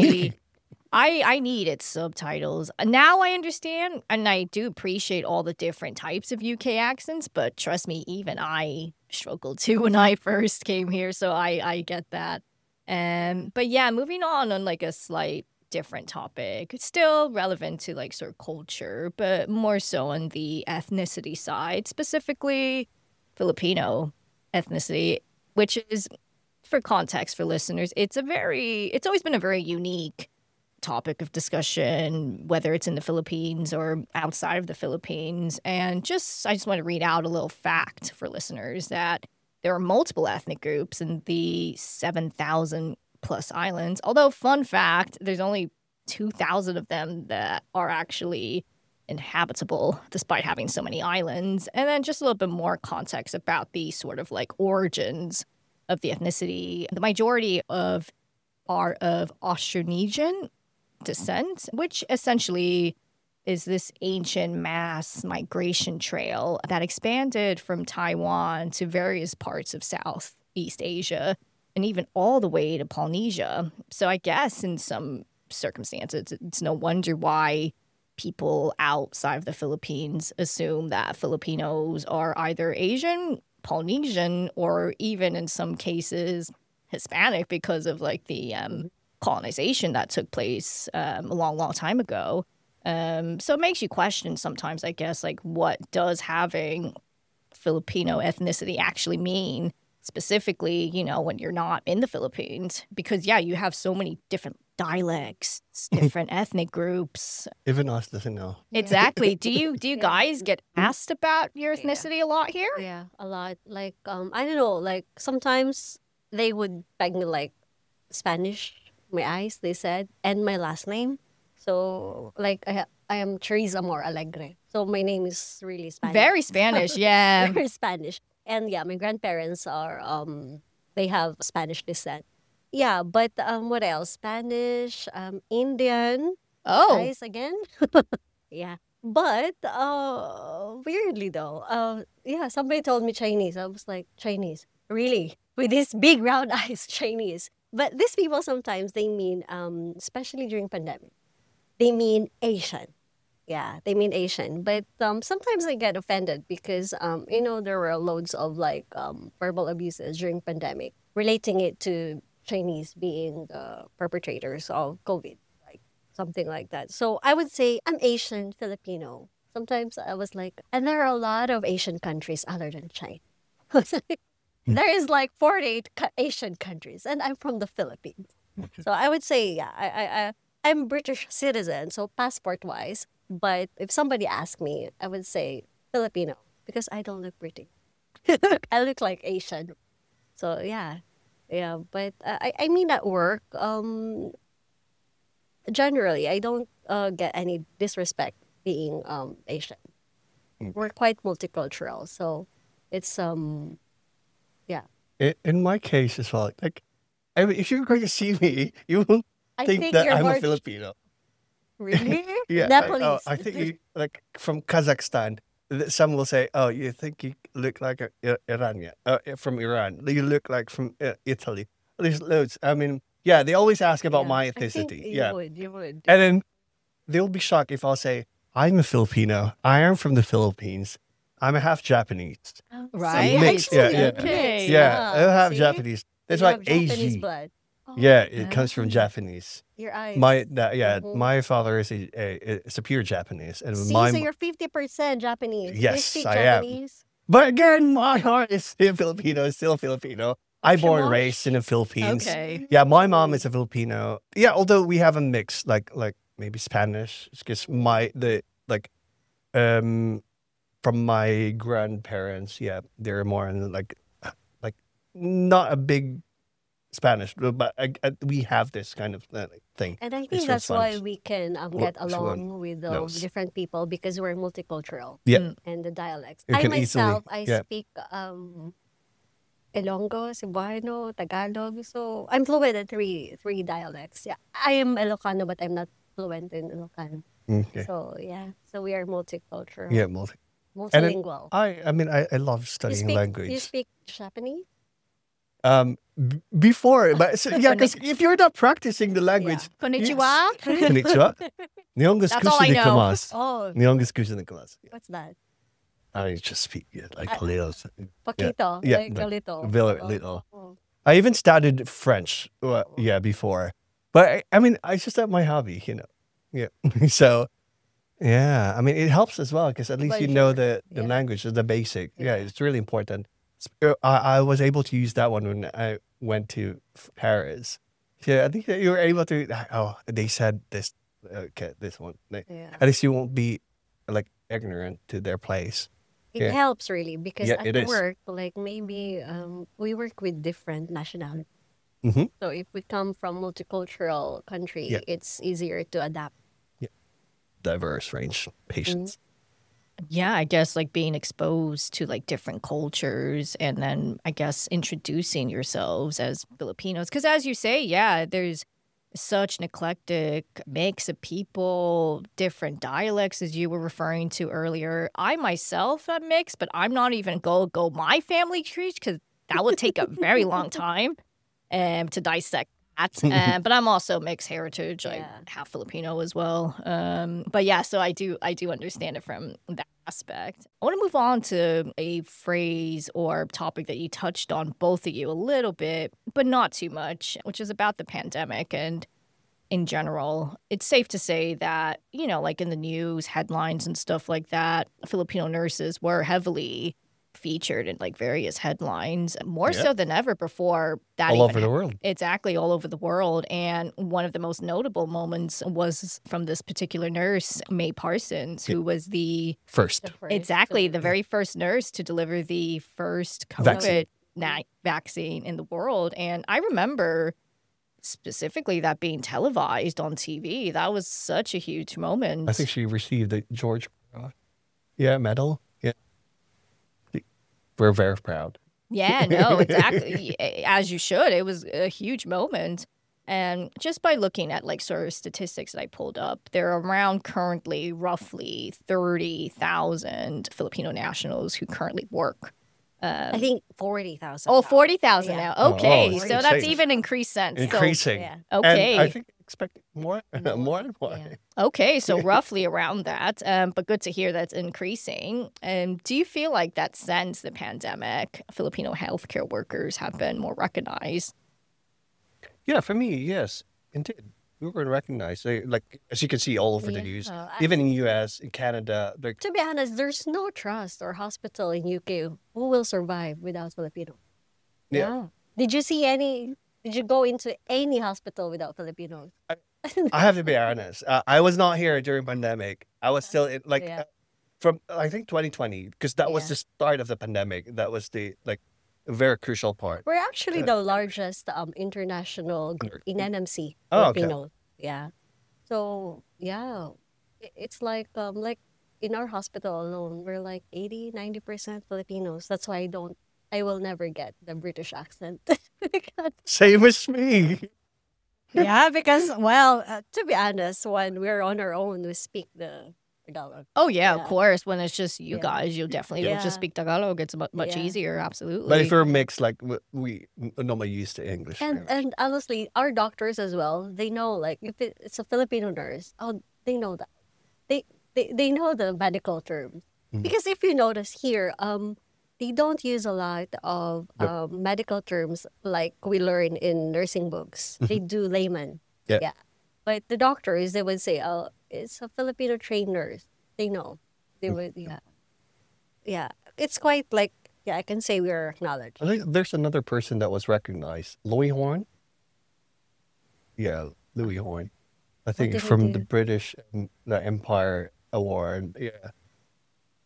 I needed subtitles. Now I understand and I do appreciate all the different types of UK accents, but trust me, even I struggled too when I first came here, so I get that. But yeah, moving on like a slight different topic. It's still relevant to like sort of culture, but more so on the ethnicity side, specifically Filipino ethnicity, which is, for context for listeners, it's always been a very unique topic of discussion, whether it's in the Philippines or outside of the Philippines. And I just want to read out a little fact for listeners that there are multiple ethnic groups in the 7,000 plus islands. Although, fun fact, there's only 2,000 of them that are actually inhabitable despite having so many islands. And then just a little bit more context about the sort of like origins of the ethnicity. The majority are of Austronesian descent, which essentially is this ancient mass migration trail that expanded from Taiwan to various parts of Southeast Asia and even all the way to Polynesia. So I guess in some circumstances, it's no wonder why people outside of the Philippines assume that Filipinos are either Asian, Polynesian, or even in some cases Hispanic because of like the colonization that took place a long time ago. So it makes you question sometimes, I guess, like what does having Filipino ethnicity actually mean? Specifically, you know, when you're not in the Philippines, because yeah, you have so many different dialects, different ethnic groups. Even us doesn't know. Exactly. Do you Yeah. guys get asked about your Yeah. ethnicity a lot here? Yeah, a lot. Like I don't know. Like sometimes they would beg me like Spanish, my eyes. They said, and my last name. So like I am Teresa More Alegre. So my name is really Spanish. Very Spanish, yeah. Very Spanish. And yeah, my grandparents are they have Spanish descent. Yeah, but what else? Spanish, Indian, Oh, guys again. Yeah. But weirdly though, yeah, somebody told me Chinese. I was like, Chinese? Really? With these big round eyes, Chinese. But these people sometimes they mean especially during pandemic, they mean Asian. Yeah, they mean Asian. But sometimes I get offended because, you know, there were loads of like verbal abuses during pandemic, relating it to Chinese being the perpetrators of COVID, like something like that. So I would say I'm Asian Filipino. Sometimes I was like, and there are a lot of Asian countries other than China. There is like 48 Asian countries, and I'm from the Philippines. So I would say, yeah, I'm British citizen, so passport wise. But if somebody asked me, I would say Filipino because I don't look British. I look like Asian. So yeah, yeah. But I mean at work, generally I don't get any disrespect being Asian. We're quite multicultural, so it's yeah. In my case as well, like, I mean, if you're going to see me, you will I think think that you're I'm more a Filipino. really Yeah, Nepalese. I think you like from Kazakhstan. Some will say, "Oh, you think you look like a Iranian from Iran? You look like from Italy." There's loads. I mean, yeah, they always ask about Yeah, my I think ethnicity. you Yeah, would, you would. and then they'll be shocked if I'll say, "I'm a Filipino. I am from the Philippines. I'm a half Japanese." right. mixed, yeah, actually, yeah. Okay. Yeah, I have see? Japanese. It's You like have Japanese AG. blood. Yeah, it comes from Japanese. Your eyes. Mhm. My father is a pure Japanese, and See, my so you're 50% Japanese. Do you Yes, speak I am. Japanese? But again, my heart is still Filipino. It's still Filipino. I born and on. raised in the Philippines. Okay. Yeah, my mom is a Filipino. Yeah, although we have a mix, like maybe Spanish, because from my grandparents, yeah, they're more in like not a big Spanish, but we have this kind of thing. And I It's think from that's why Spanish. we can Well, get along with knows. different people because we're multicultural Yeah, Mm. and the dialects. you I can easily. myself, I Yeah, speak Ilonggo, Cebuano, Tagalog. So I'm fluent in three dialects. Yeah, I am Ilocano, but I'm not fluent in Ilocano. okay. So yeah, so we are multicultural, Yeah, and then multilingual. I mean, I love You studying speak language. Japanese? Before, but yeah, because if you're not practicing the Yeah. language, Konnichiwa. konnichiwa. Nihongo That's all I know. dekomasu. Oh, Nihongo dekomasu. what's that? I just speak it like I- a little. Poquito, Yeah, like a like little. very Oh, little. oh. I even studied French, yeah, before. But I mean, I just have my hobby, Yeah. So, yeah, I mean, it helps as well because at least you know Bonjour. the Yeah. language, the basic. Yeah, Yeah. it's really important. I was able to use that one when I went to Paris. Yeah, I think that you were able to. Oh, they said this. Okay, this one. Yeah. At least you won't be like ignorant to their place. It Yeah. helps really because Yeah, it at is. work, like maybe we work with different nationalities. Mm-hmm. So if we come from multicultural country, Yeah. it's easier to adapt. Diverse range patients. Yeah, I guess like being exposed to like different cultures and then I guess introducing yourselves as Filipinos. Because as you say, yeah, there's such an eclectic mix of people, different dialects, as you were referring to earlier. I myself am mixed, but I'm not even go my family tree because that would take a very long time to dissect that. But I'm also mixed heritage, like Yeah. half Filipino as well. But yeah, so I do understand it from that aspect. I want to move on to a phrase or topic that you touched on, both of you, a little bit, but not too much, which is about the pandemic and in general. It's safe to say that, like in the news headlines and stuff like that, Filipino nurses were heavily featured in like various headlines, more Yeah. so than ever before that All even over the world. Exactly, all over the world. And one of the most notable moments was from this particular nurse, May Parsons, who was the First. The first exactly to- the very first nurse to deliver the first Vaccine. COVID vaccine in the world. And I remember specifically that being televised on TV. That was such a huge moment. I think she received the George medal. Yeah. We're very proud. Yeah, no, exactly. As you should. It was a huge moment. And just by looking at like sort of statistics that I pulled up, there are around currently roughly 30,000 Filipino nationals who currently work. I think 40,000. Oh, 40,000 Yeah. now. Oh, Okay, oh, so it's that's insane. even increased since. Increasing. yeah. So, okay. And I think expect more. More. More and more. Yeah. Okay, so roughly around that, but good to hear that's increasing. Do you feel like that since the pandemic, Filipino healthcare workers have been more recognized? Yeah, for me, yes, indeed. We were recognized. Like as you can see all over the Yeah. news, I- even in US, in Canada, like To be honest, there's no trust or hospital in UK who will survive without Filipino. Yeah. Did you see any? Did you go into any hospital without Filipinos? I have to be honest. I was not here during pandemic. I was still in Yeah. from I think 2020 because that was Yeah. the start of the pandemic. That was the a very crucial part. We're actually the largest international in NMC. Oh, okay. Filipino. Yeah. So yeah, it's like in our hospital alone, we're like 80-90% Filipinos. That's why I will never get the British accent. Same as me. Yeah, because to be honest, when we're on our own, we speak the Tagalog. Oh, yeah, of Yeah. course. When it's just you Yeah. guys, you'll definitely Yeah. just speak Tagalog. It's much Yeah. easier, absolutely. But if we're mixed, like we normally used to English. And honestly, our doctors as well, they know like if it's a Filipino nurse, they know that. They know the medical terms. Mhm. Because if you notice here, they don't use a lot of medical terms like we learn in nursing books. They do layman. Yeah. Yeah. But the doctors, they would say, oh, it's a Filipino trained nurse. They know. They would, yeah. Yeah. It's quite like, yeah, I can say we are acknowledged. I think there's another person that was recognized. Louis Horn. Yeah, Louis Horn. I think did he from do? the British the Empire Award. Yeah.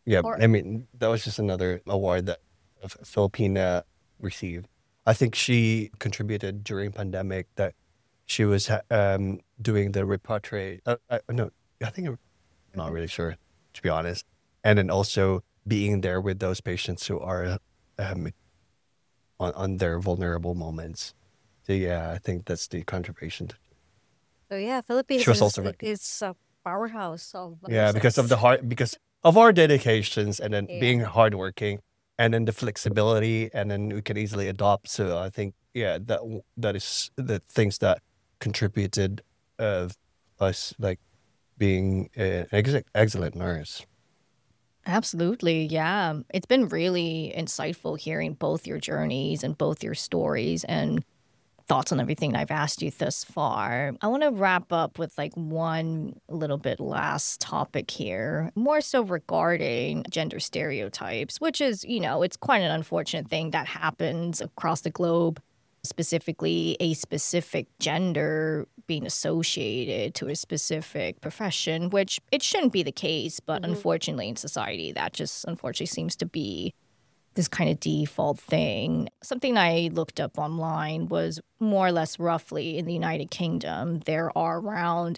Yeah, Or I mean, that was just another award that Filipina received. I think she contributed during pandemic that she was doing the repatriate. No, I think I'm not really sure, to be honest. And then also being there with those patients who are um, on their vulnerable moments. So yeah, I think that's the contribution. so yeah, She Philippines was also is a powerhouse of yeah, because of nurses. the hard, because of our dedications, and then Yeah. being hardworking, and then the flexibility, and then we can easily adopt. So I think yeah, that is the things that contributed of us like being an excellent nurse. Absolutely. Yeah. It's been really insightful hearing both your journeys and both your stories and thoughts on everything I've asked you thus far. I want to wrap up with like one little bit last topic here, more so regarding gender stereotypes, which is, it's quite an unfortunate thing that happens across the globe, specifically a specific gender being associated to a specific profession, which it shouldn't be the case, but Mhm. unfortunately in society, that just unfortunately seems to be this kind of default thing. Something I looked up online was more or less roughly in the United Kingdom, there are around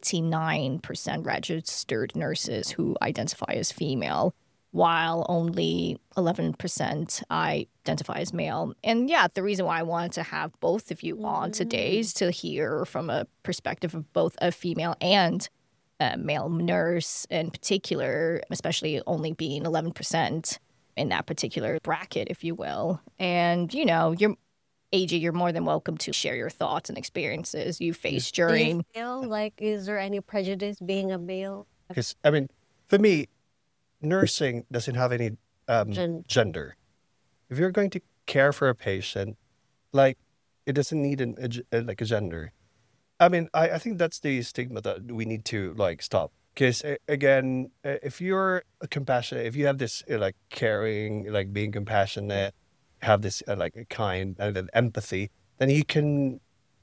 89% registered nurses who identify as female, while only 11% identify as male. And yeah, the reason why I wanted to have both of you on today is to hear from a perspective of both a female and a male nurse in particular, especially only being 11% in that particular bracket, if you will. And, you're AJ, you're more than welcome to share your thoughts and experiences you faced Do you during. feel like is there any prejudice being a male? Because I mean, for me, nursing doesn't have any Gen- gender. If you're going to care for a patient, like it doesn't need like a gender. I mean, I think that's the stigma that we need to like stop. Because again, if you're compassionate, if you have this like caring, like being compassionate, have this like a kind and an empathy, then you can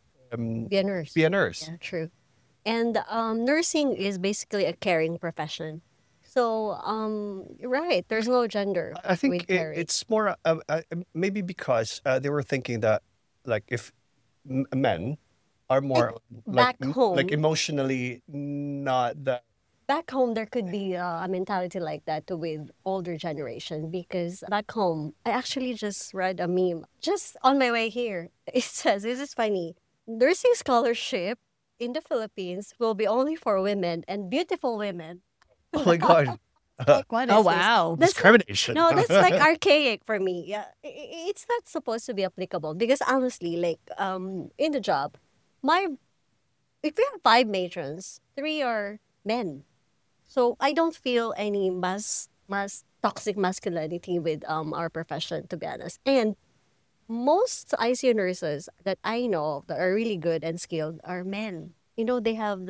Be a nurse. be a nurse. Yeah, true. And nursing is basically a caring profession. So, you're right, there's no gender I think with caring. it's more maybe because they were thinking that like if men are more like Back home, like emotionally not that. back home, there could be a mentality like that with older generation because back home, I actually just read a meme just on my way here. It says, this is funny, nursing scholarship in the Philippines will be only for women and beautiful women. Oh my god, Like, what is Oh, this? wow. That's discrimination. No, that's like archaic for me. Yeah, it's not supposed to be applicable because honestly, like in the job, my if we have five matrons, three are men, so I don't feel any mass toxic masculinity with our profession, to be honest. And most ICU nurses that I know of that are really good and skilled are men. They have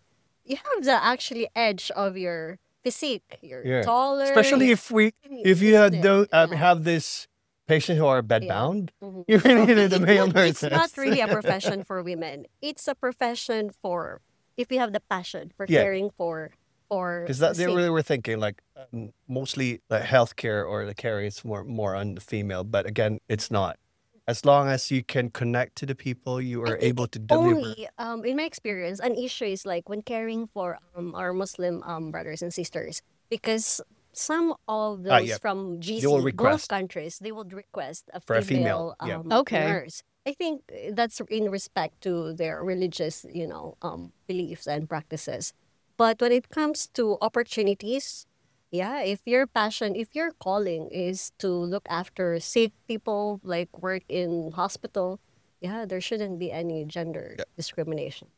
the actually edge of your physique. You're Yeah, taller. especially if you Isn't it? Yeah. have this patient who are Yeah. bedbound, Mhm. you really need the male It's nurses. not really a profession for women. It's a profession for if you have the passion for Yeah. caring for Because the that they sick. really were thinking like mostly like healthcare or the care is more on the female, but again, it's not. As long as you can connect to the people, you I are think able to deliver. only in my experience, an issue is like when caring for our Muslim brothers and sisters, because some of those Yeah, from they will GC Gulf request countries, they would request a for a female female. Yeah, Okay. nurse. I think that's in respect to their religious, beliefs and practices. But when it comes to opportunities, yeah, if your calling is to look after sick people, like work in hospital, yeah, there shouldn't be any gender yeah, discrimination.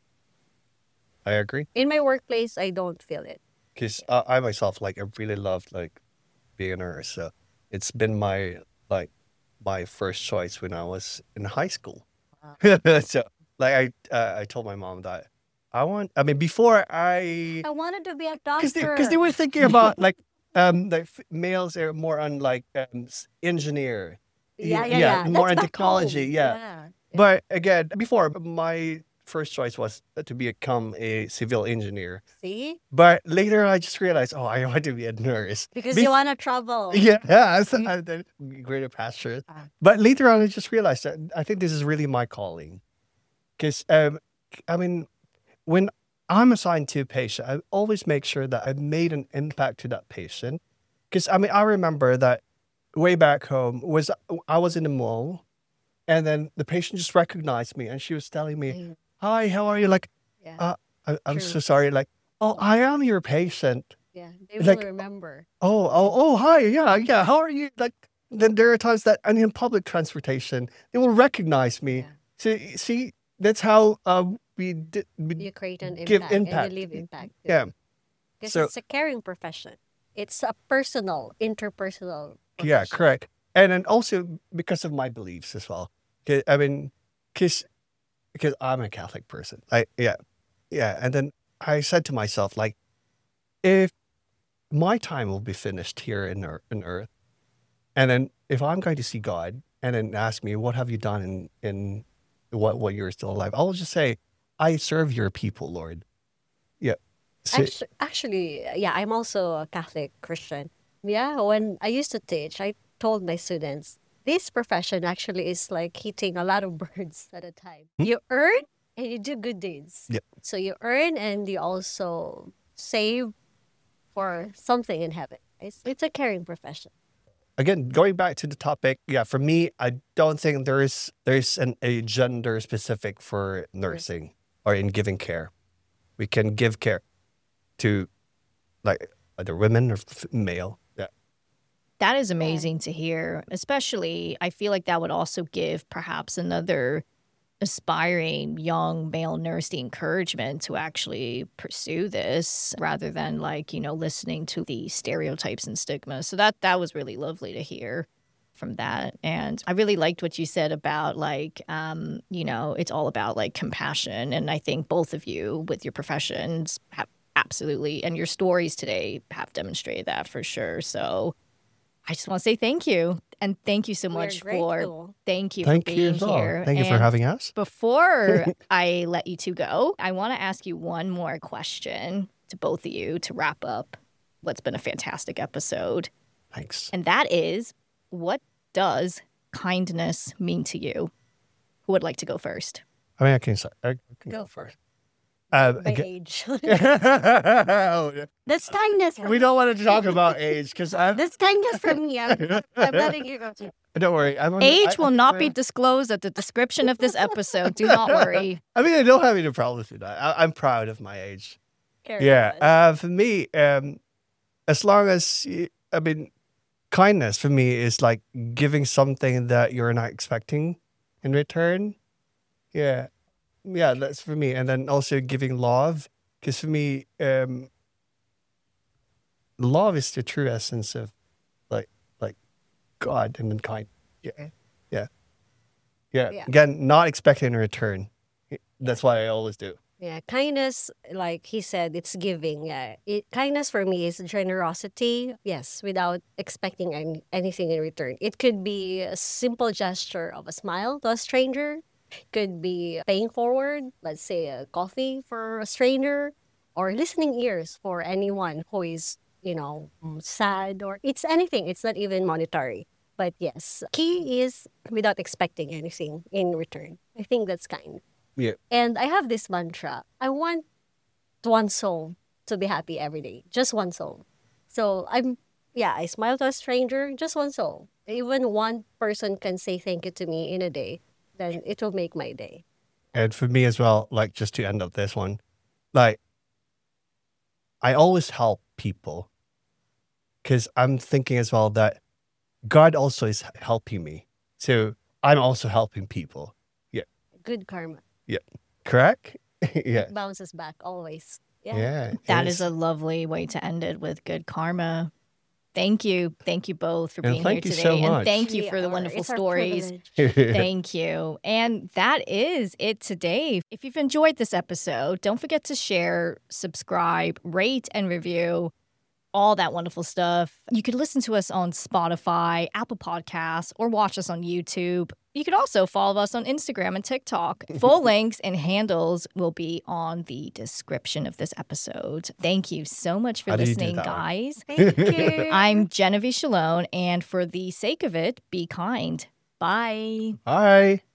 I agree. In my workplace, I don't feel it. Because I myself like I really loved like being a nurse. So it's been like my first choice when I was in high school. So like I told my mom that I mean before I I wanted to be a because doctor. they were thinking about like males are more on like engineer Yeah, yeah That's more on back technology home. yeah. Yeah. But again before my first choice was to become a civil engineer. See? But later I just realized, oh, I want to be a nurse. Because Bef- you want to travel. Yeah, so I did greater pastures. Ah. But later on, I just realized that I think this is really my calling. Because, I mean, when I'm assigned to a patient, I always make sure that I've made an impact to that patient. Because, I mean, I remember that way back home I was in the mall, and then the patient just recognized me, and she was telling me, Mm. "Hi, how are you?" Like, Yeah. I'm True. so sorry. Like, oh, I am your patient. Yeah. They Like, will remember. Oh, hi, yeah. How are you? Like, then there are times that, and in public transportation, they will recognize me. Yeah. See, that's how we You create an give impact and impact. you leave impact. Yeah. Because So it's a caring profession. It's a personal, interpersonal yeah, profession. correct. And then also because of my beliefs as well. I mean, because I'm a Catholic person. Yeah. And then I said to myself, like, if my time will be finished here in Earth, and then if I'm going to see God, and then ask me, what have you done in what you're still alive? I'll just say, I serve your people, Lord. Yeah. So, Actually, yeah, I'm also a Catholic Christian. Yeah, when I used to teach, I told my students, this profession actually is like hitting a lot of birds at a time. You earn and you do good deeds. Yep. So you earn and you also save for something in heaven. It's a caring profession. again, going back to the topic, yeah, for me, I don't think there's a gender specific for nursing or in giving care. We can give care to like either women or male. Yeah. That is amazing to hear. Especially, I feel like that would also give perhaps another aspiring young male nurse the encouragement to actually pursue this rather than listening to the stereotypes and stigma. So that was really lovely to hear from that. And I really liked what you said about it's all about like compassion. And I think both of you with your professions have absolutely, and your stories today have demonstrated that for sure. So I just want to say thank you. And thank you so much for Thank you being as well. here. Thank you for And having us. before I let you two go, I want to ask you one more question to both of you to wrap up what's been a fantastic episode. Thanks. And that is, what does kindness mean to you? Who would like to go first? I mean, I can go first. By Again- age. Oh, That's kindness. we don't want to talk about age because That's kindness from me. I'm letting you go. don't worry. Age will not be disclosed at the description of this episode. Do not worry. I mean, I don't have any problems with that. I'm proud of my age. Carry on. Yeah. For me, as long as kindness for me is like giving something that you're not expecting in return. Yeah. That's for me. And then also giving love, because for me, love is the true essence of like God and then kind. Yeah. Again, not expecting a return. That's what I always do. Yeah, kindness, like he said, it's giving. Yeah, kindness for me is generosity. Yes, without expecting anything in return. It could be a simple gesture of a smile to a stranger. Could be paying forward, let's say a coffee for a stranger, or listening ears for anyone who is, sad, or it's anything. It's not even monetary. But yes, key is without expecting anything in return. I think that's kind. Yeah. And I have this mantra. I want one soul to be happy every day. Just one soul. So I smile to a stranger, just one soul. Even one person can say thank you to me in a day, then it will make my day. And for me as well, like just to end up this one, like I always help people because I'm thinking as well that God also is helping me. So I'm also helping people. Yeah. Good karma. Correct? Yeah. It bounces back always. Yeah. That is a lovely way to end it, with good karma. Thank you. Thank you both for And being here thank you today. so And much. thank you for the wonderful It's our stories. privilege. Thank you. And that is it today. If you've enjoyed this episode, don't forget to share, subscribe, rate, and review all that wonderful stuff. You could listen to us on Spotify, Apple Podcasts, or watch us on YouTube. You could also follow us on Instagram and TikTok. Full links and handles will be on the description of this episode. Thank you so much for How do you do listening, that one? guys. Thank you. I'm Genevieve Shalone, and for the sake of it, be kind. Bye. Bye.